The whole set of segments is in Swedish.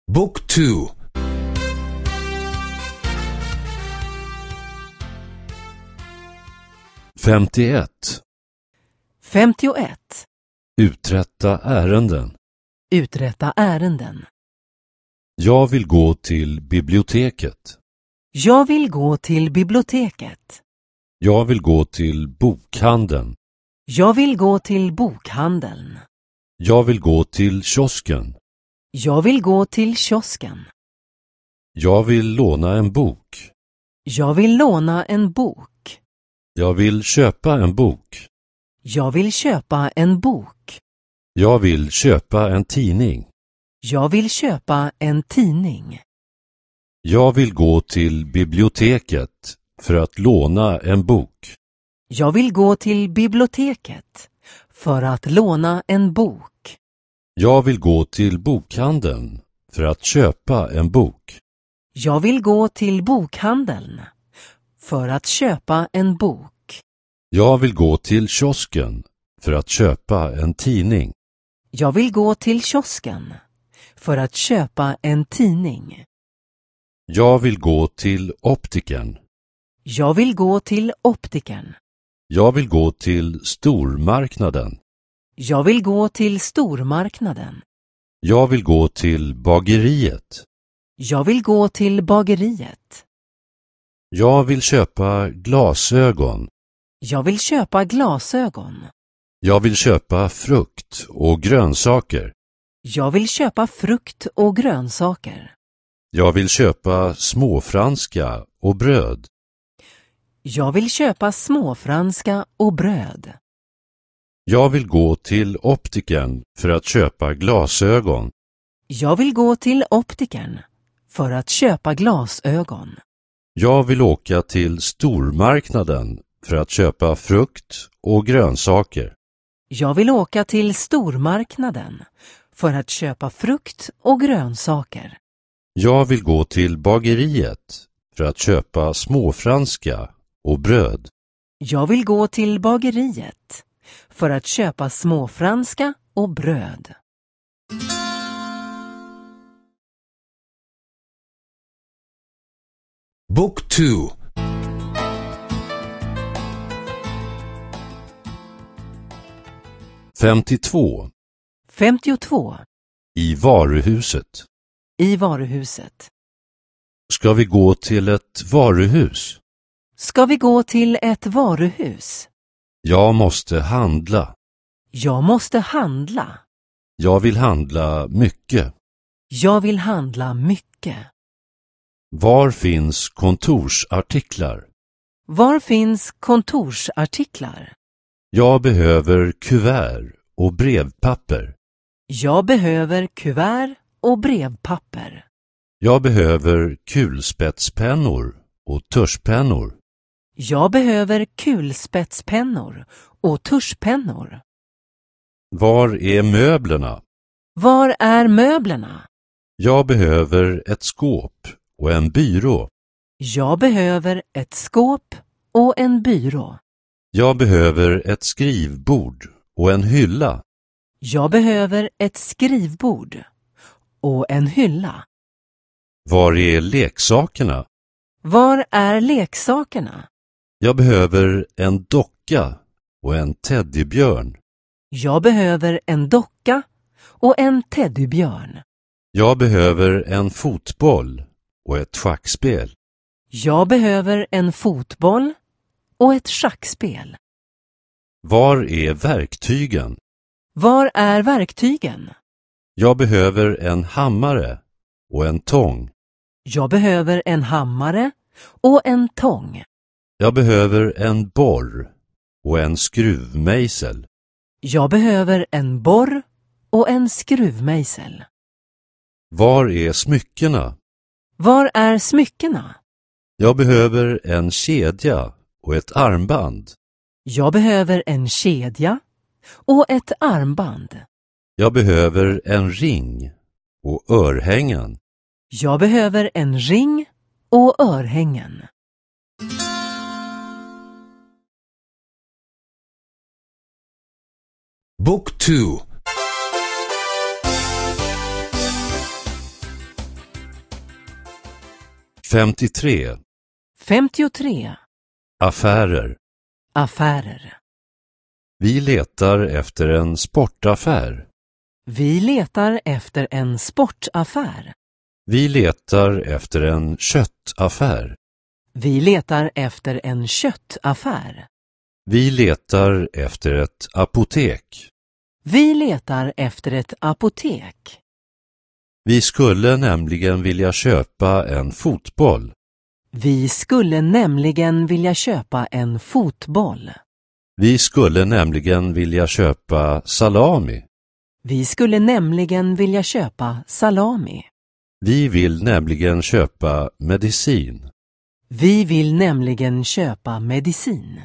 Book 2. 51. 51. Uträtta ärenden. Uträtta ärenden. Jag vill gå till biblioteket. Jag vill gå till biblioteket. Jag vill gå till bokhandeln. Jag vill gå till bokhandeln. Jag vill gå till kiosken. Jag vill gå till kiosken. Jag vill låna en bok. Jag vill låna en bok. Jag vill köpa en bok. Jag vill köpa en bok. Jag vill köpa en tidning. Jag vill köpa en tidning. Jag vill gå till biblioteket för att låna en bok. Jag vill gå till biblioteket för att låna en bok. Jag vill gå till bokhandeln för att köpa en bok. Jag vill gå till bokhandeln för att köpa en bok. Jag vill gå till kiosken för att köpa en tidning. Jag vill gå till kiosken för att köpa en tidning. Jag vill gå till optikern. Jag vill gå till optikern. Jag vill gå till stormarknaden. Jag vill gå till stormarknaden. Jag vill gå till bageriet. Jag vill gå till bageriet. Jag vill köpa glasögon. Jag vill köpa glasögon. Jag vill köpa frukt och grönsaker. Jag vill köpa frukt och grönsaker. Jag vill köpa småfranska och bröd. Jag vill köpa småfranska och bröd. Jag vill gå till optikern för att köpa glasögon. Jag vill gå till optikern för att köpa glasögon. Jag vill åka till stormarknaden för att köpa frukt och grönsaker. Jag vill åka till stormarknaden för att köpa frukt och grönsaker. Jag vill gå till bageriet för att köpa småfranska och bröd. Jag vill gå till bageriet för att köpa småfranska och bröd. Book 2. 52. 52. I varuhuset. I varuhuset. Ska vi gå till ett varuhus? Ska vi gå till ett varuhus? Jag måste handla. Jag måste handla. Jag vill handla mycket. Jag vill handla mycket. Var finns kontorsartiklar? Var finns kontorsartiklar? Jag behöver kuvert och brevpapper. Jag behöver kuvert och brevpapper. Jag behöver kulspetspennor och tuschpennor. Jag behöver kulspetspennor och tuschpennor. Var är möblerna? Var är möblerna? Jag behöver ett skåp och en byrå. Jag behöver ett skåp och en byrå. Jag behöver ett skrivbord och en hylla. Jag behöver ett skrivbord och en hylla. Var är leksakerna? Var är leksakerna? Jag behöver en docka och en teddybjörn. Jag behöver en docka och en teddybjörn. Jag behöver en fotboll och ett schackspel. Jag behöver en fotboll och ett schackspel. Var är verktygen? Var är verktygen? Jag behöver en hammare och en tång. Jag behöver en hammare och en tång. Jag behöver en borr och en skruvmejsel. Jag behöver en borr och en skruvmejsel. Var är smyckena? Var är smyckena? Jag behöver en kedja och ett armband. Jag behöver en kedja och ett armband. Jag behöver en ring och örhängen. Jag behöver en ring och örhängen. Book 2. 53. 53. Affärer. Affärer. Vi letar efter en sportaffär. Vi letar efter en sportaffär. Vi letar efter en köttaffär. Vi letar efter en köttaffär. Vi letar efter ett apotek. Vi letar efter ett apotek. Vi skulle nämligen vilja köpa en fotboll. Vi skulle nämligen vilja köpa en fotboll. Vi skulle nämligen vilja köpa salami. Vi skulle nämligen vilja köpa salami. Vi vill nämligen köpa medicin. Vi vill nämligen köpa medicin.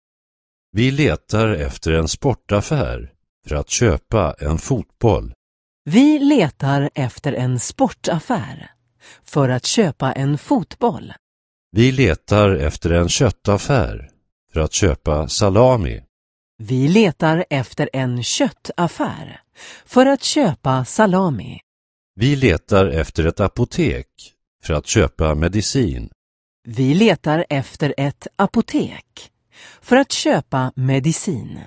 Vi letar efter en sportaffär för att köpa en fotboll. Vi letar efter en sportaffär för att köpa en fotboll. Vi letar efter en köttaffär för att köpa salami. Vi letar efter en köttaffär för att köpa salami. Vi letar efter ett apotek för att köpa medicin. Vi letar efter ett apotek för att köpa medicin.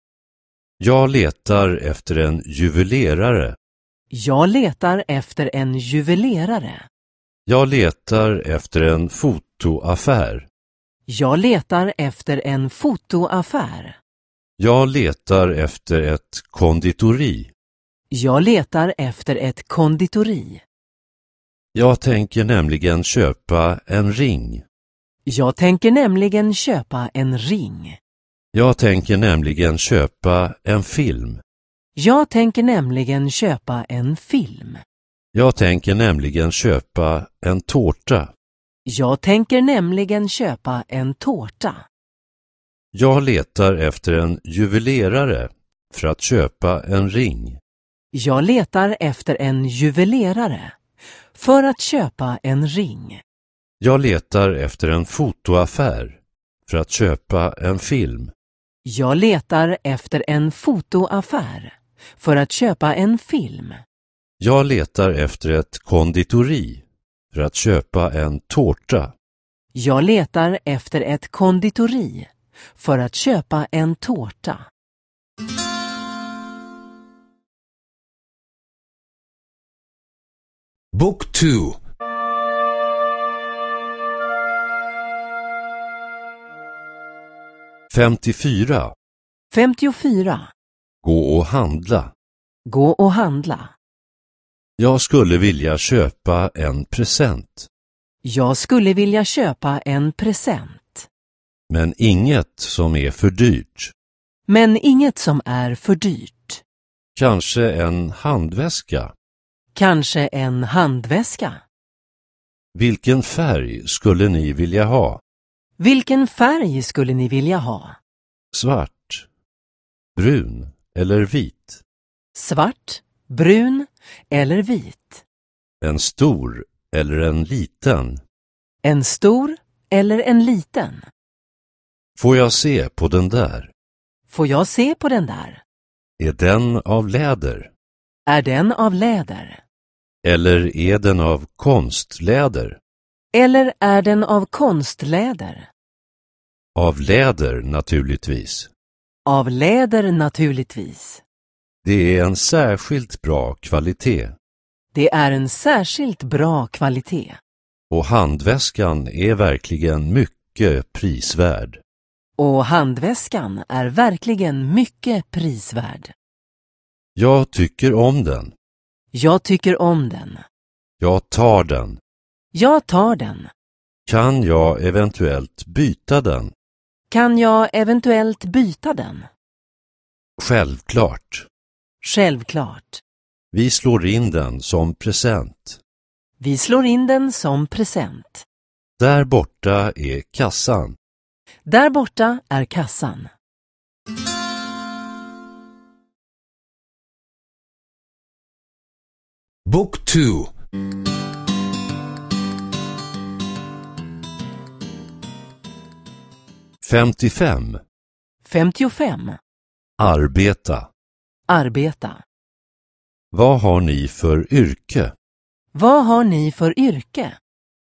Jag letar efter en juvelerare. Jag letar efter en juvelerare. Jag letar efter en fotoaffär. Jag letar efter en fotoaffär. Jag letar efter ett konditori. Jag letar efter ett konditori. Jag tänker nämligen köpa en ring. Jag tänker nämligen köpa en ring. Jag tänker nämligen köpa en film. Jag tänker nämligen köpa en film. Jag tänker nämligen köpa en tårta. Jag tänker nämligen köpa en tårta. Jag letar efter en juvelerare för att köpa en ring. Jag letar efter en juvelerare för att köpa en ring. Jag letar efter en fotoaffär för att köpa en film. Jag letar efter en fotoaffär för att köpa en film. Jag letar efter ett konditori för att köpa en tårta. Jag letar efter ett konditori för att köpa en tårta. Book 2. 54. 54. Gå och handla. Gå och handla. Jag skulle vilja köpa en present. Jag skulle vilja köpa en present. Men inget som är för dyrt. Men inget som är för dyrt. Kanske en handväska. Kanske en handväska. Vilken färg skulle ni vilja ha? Vilken färg skulle ni vilja ha? Svart, brun eller vit? Svart, brun eller vit? En stor eller en liten? En stor eller en liten? Får jag se på den där? Får jag se på den där? Är den av läder? Är den av läder? Eller är den av konstläder? Eller är den av konstläder? Av läder naturligtvis. Av läder naturligtvis. Det är en särskilt bra kvalitet. Det är en särskilt bra kvalitet. Och handväskan är verkligen mycket prisvärd. Och handväskan är verkligen mycket prisvärd. Jag tycker om den. Jag tycker om den. Jag tar den. Jag tar den. Kan jag eventuellt byta den? Kan jag eventuellt byta den? Självklart. Självklart. Vi slår in den som present. Vi slår in den som present. Där borta är kassan. Där borta är kassan. Book 2. 55. 55. Arbeta. Arbeta. Vad har ni för yrke? Vad har ni för yrke?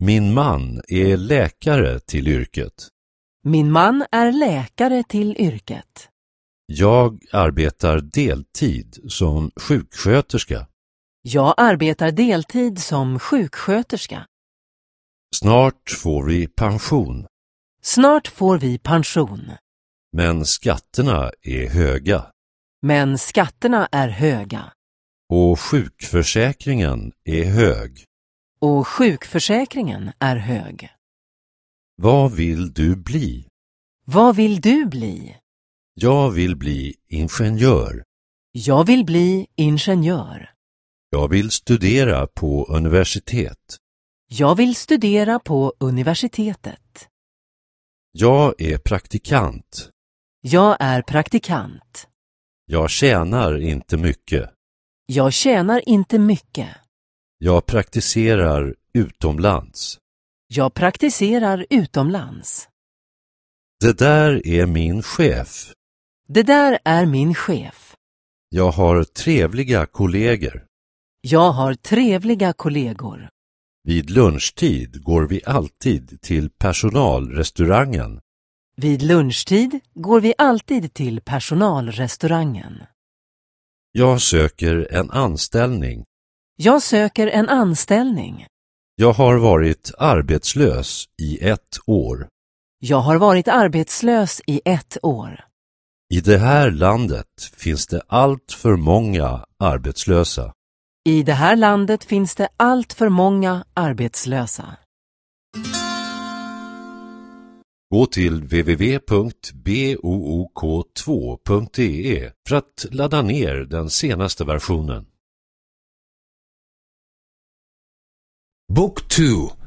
Min man är läkare till yrket. Min man är läkare till yrket. Jag arbetar deltid som sjuksköterska. Jag arbetar deltid som sjuksköterska. Snart får vi pension. Snart får vi pension. Men skatterna är höga. Men skatterna är höga. Och sjukförsäkringen är hög. Och sjukförsäkringen är hög. Vad vill du bli? Vad vill du bli? Jag vill bli ingenjör. Jag vill bli ingenjör. Jag vill studera på universitet. Jag vill studera på universitetet. Jag är praktikant. Jag är praktikant. Jag tjänar inte mycket. Jag tjänar inte mycket. Jag praktiserar utomlands. Jag praktiserar utomlands. Det där är min chef. Det där är min chef. Jag har trevliga kollegor. Jag har trevliga kollegor. Vid lunchtid går vi alltid till personalrestaurangen. Vid lunchtid går vi alltid till personalrestaurangen. Jag söker en anställning. Jag söker en anställning. Jag har varit arbetslös i 1 år. Jag har varit arbetslös i 1 år. I det här landet finns det allt för många arbetslösa. I det här landet finns det allt för många arbetslösa. Gå till www.book2.de för att ladda ner den senaste versionen. Book 2.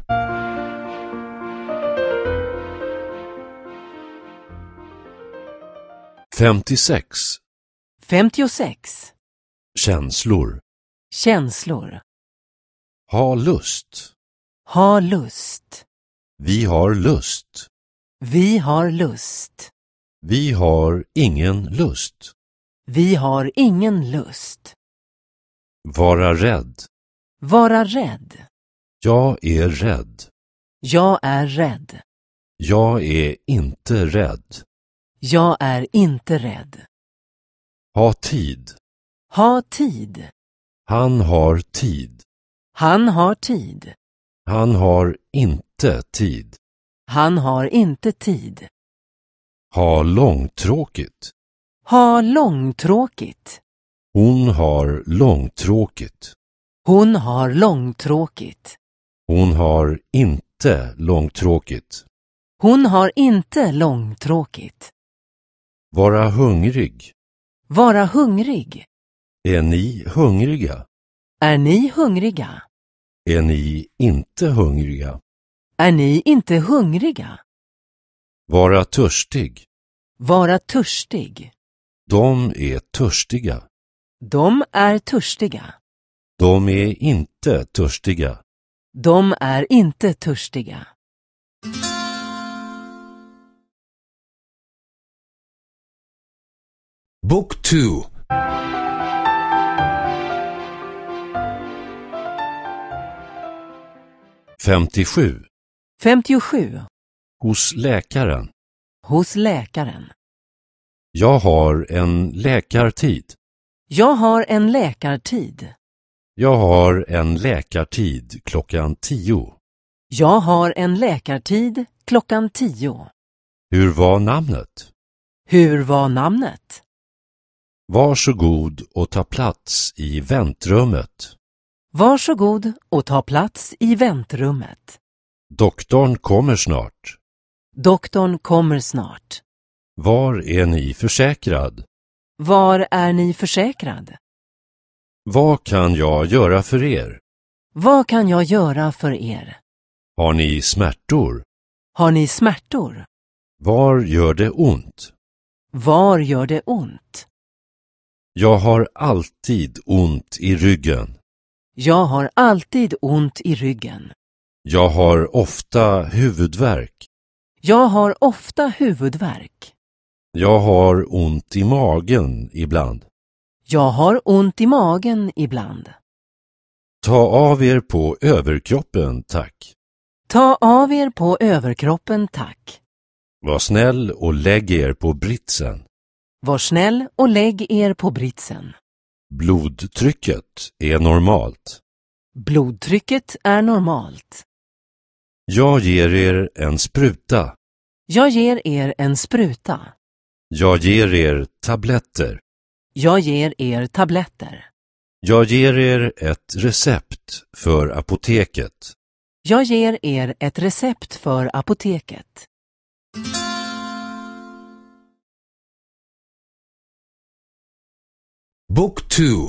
56. 56. Känslor. Känslor. Ha lust. Ha lust. Vi har lust. Vi har lust. Vi har ingen lust. Vi har ingen lust. Vara rädd. Vara rädd. Jag är rädd. Jag är rädd. Jag är inte rädd. Jag är inte rädd. Ha tid. Ha tid. Han har tid. Han har tid. Han har inte tid. Han har inte tid. Ha långtråkigt. Ha långtråkigt. Hon har långtråkigt. Hon har långtråkigt. Hon har inte långtråkigt. Hon har inte långtråkigt. Vara hungrig. Vara hungrig. Är ni hungriga? Är ni hungriga? Är ni inte hungriga? Är ni inte hungriga? Vara törstig. Vara törstig. De är törstiga. De är törstiga. De är inte törstiga. De är inte törstiga. Book 2. 57. 57. Hos läkaren. Hos läkaren. Jag har en läkartid. Jag har en läkartid. Jag har en läkartid klockan 10. Jag har en läkartid klockan 10. Hur var namnet? Hur var namnet? Varsågod och ta plats i väntrummet. Varsågod och ta plats i väntrummet. Doktorn kommer snart. Doktorn kommer snart. Var är ni försäkrad? Var är ni försäkrad? Vad kan jag göra för er? Vad kan jag göra för er? Har ni smärtor? Har ni smärtor? Var gör det ont? Var gör det ont? Jag har alltid ont i ryggen. Jag har alltid ont i ryggen. Jag har ofta huvudvärk. Jag har ofta huvudvärk. Jag har ont i magen ibland. Jag har ont i magen ibland. Ta av er på överkroppen, tack. Ta av er på överkroppen, tack. Var snäll och lägg er på britsen. Var snäll och lägg er på britsen. Blodtrycket är normalt. Blodtrycket är normalt. Jag ger er en spruta. Jag ger er en spruta. Jag ger er tabletter. Jag ger er tabletter. Jag ger er ett recept för apoteket. Jag ger er ett recept för apoteket. Book 2.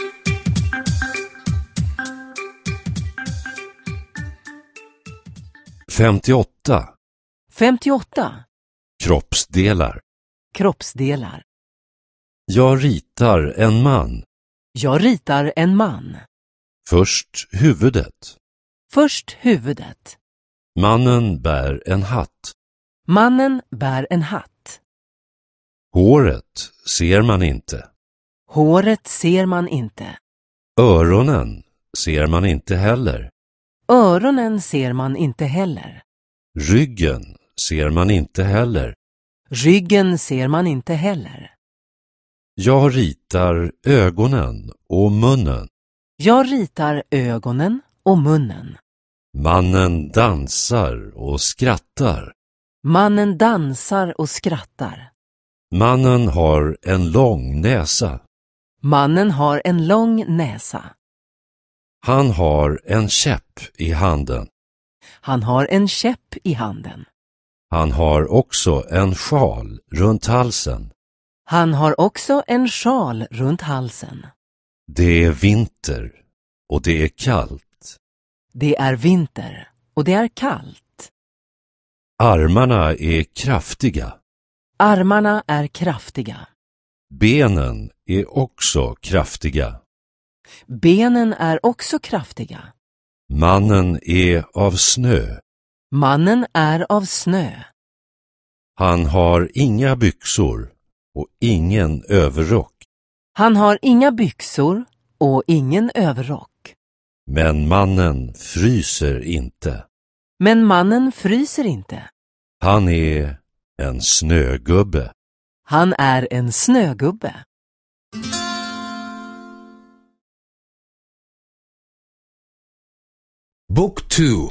58. 58. Kroppsdelar. Kroppsdelar. Jag ritar en man. Jag ritar en man. Först huvudet. Först huvudet. Mannen bär en hatt. Mannen bär en hatt. Håret ser man inte. Håret ser man inte. Öronen ser man inte heller. Öronen ser man inte heller. Ryggen ser man inte heller. Ryggen ser man inte heller. Jag ritar ögonen och munnen. Jag ritar ögonen och munnen. Mannen dansar och skrattar. Mannen dansar och skrattar. Mannen har en lång näsa. Mannen har en lång näsa. Han har en käpp i handen. Han har en käpp i handen. Han har också en sjal runt halsen. Han har också en sjal runt halsen. Det är vinter och det är kallt. Det är vinter och det är kallt. Armarna är kraftiga. Armarna är kraftiga. Benen är också kraftiga. Benen är också kraftiga. Mannen är av snö. Mannen är av snö. Han har inga byxor och ingen överrock. Han har inga byxor och ingen överrock. Men mannen fryser inte. Men mannen fryser inte. Han är en snögubbe. Han är en snögubbe. Book 2.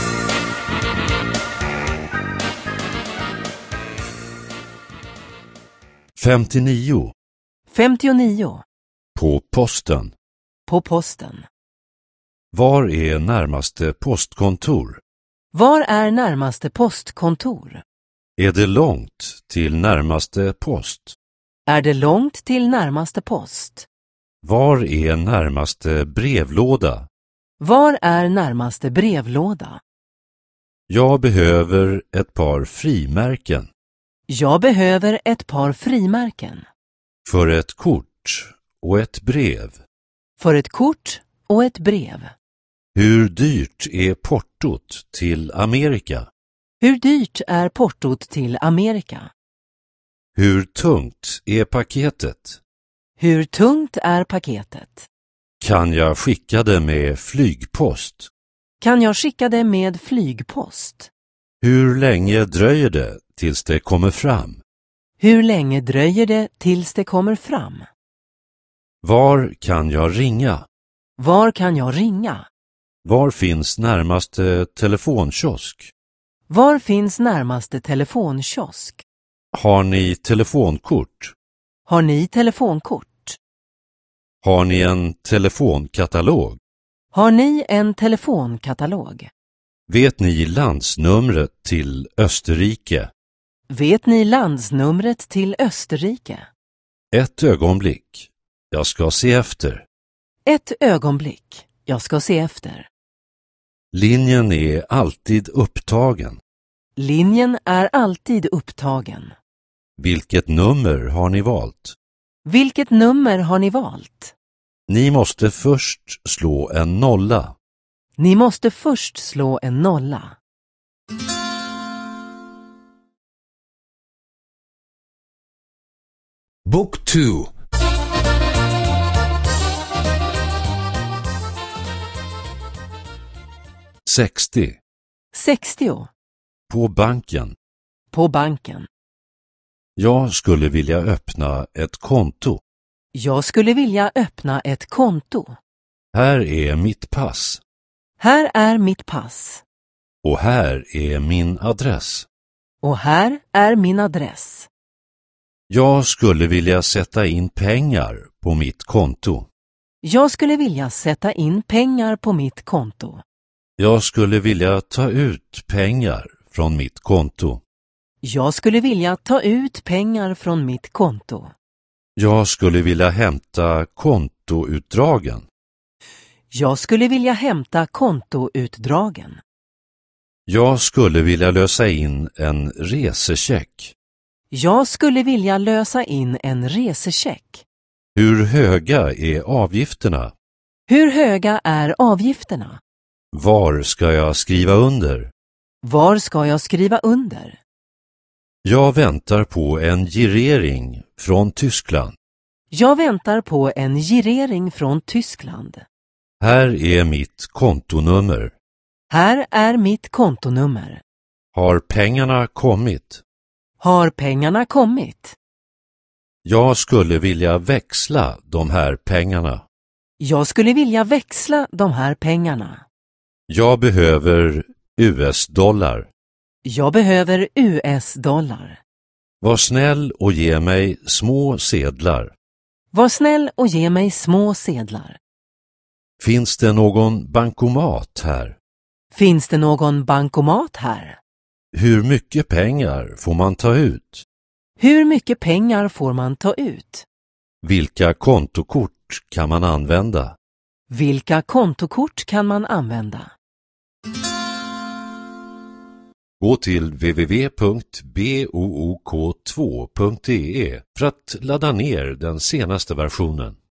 59. 59. På posten. På posten. Var är närmaste postkontor? Var är närmaste postkontor? Är det långt till närmaste post? Är det långt till närmaste post? Var är närmaste brevlåda? Var är närmaste brevlåda? Jag behöver ett par frimärken. Jag behöver ett par frimärken. För ett kort och ett brev. För ett kort och ett brev. Hur dyrt är portot till Amerika? Hur dyrt är portot till Amerika? Hur tungt är paketet? Hur tungt är paketet? Kan jag skicka det med flygpost? Kan jag skicka det med flygpost? Hur länge dröjer det tills det kommer fram? Hur länge dröjer det tills det kommer fram? Var kan jag ringa? Var kan jag ringa? Var finns närmaste telefonkiosk? Var finns närmaste telefonkiosk? Har ni telefonkort? Har ni telefonkort? Har ni en telefonkatalog? Har ni en telefonkatalog? Vet ni landsnumret till Österrike? Vet ni landsnumret till Österrike? Ett ögonblick. Jag ska se efter. Ett ögonblick. Jag ska se efter. Linjen är alltid upptagen. Linjen är alltid upptagen. Vilket nummer har ni valt? Vilket nummer har ni valt? Ni måste först slå en nolla. Ni måste först slå en nolla. Book 2. 60. 60. På banken. På banken. Jag skulle vilja öppna ett konto. Jag skulle vilja öppna ett konto. Här är mitt pass. Här är mitt pass. Och här är min adress. Och här är min adress. Jag skulle vilja sätta in pengar på mitt konto. Jag skulle vilja sätta in pengar på mitt konto. Jag skulle vilja ta ut pengar från mitt konto. Jag skulle vilja ta ut pengar från mitt konto. Jag skulle vilja hämta kontoutdragen. Jag skulle vilja hämta kontoutdragen. Jag skulle vilja lösa in en resecheck. Jag skulle vilja lösa in en resecheck. Hur höga är avgifterna? Hur höga är avgifterna? Var ska jag skriva under? Var ska jag skriva under? Jag väntar på en girering från Tyskland. Jag väntar på en girering från Tyskland. Här är mitt kontonummer. Här är mitt kontonummer. Har pengarna kommit? Har pengarna kommit? Jag skulle vilja växla de här pengarna. Jag skulle vilja växla de här pengarna. Jag behöver US-dollar. Jag behöver US-dollar. Var snäll och ge mig små sedlar. Var snäll och ge mig små sedlar. Finns det någon bankomat här? Finns det någon bankomat här? Hur mycket pengar får man ta ut? Hur mycket pengar får man ta ut? Vilka kontokort kan man använda? Vilka kontokort kan man använda? Gå till www.book2.de för att ladda ner den senaste versionen.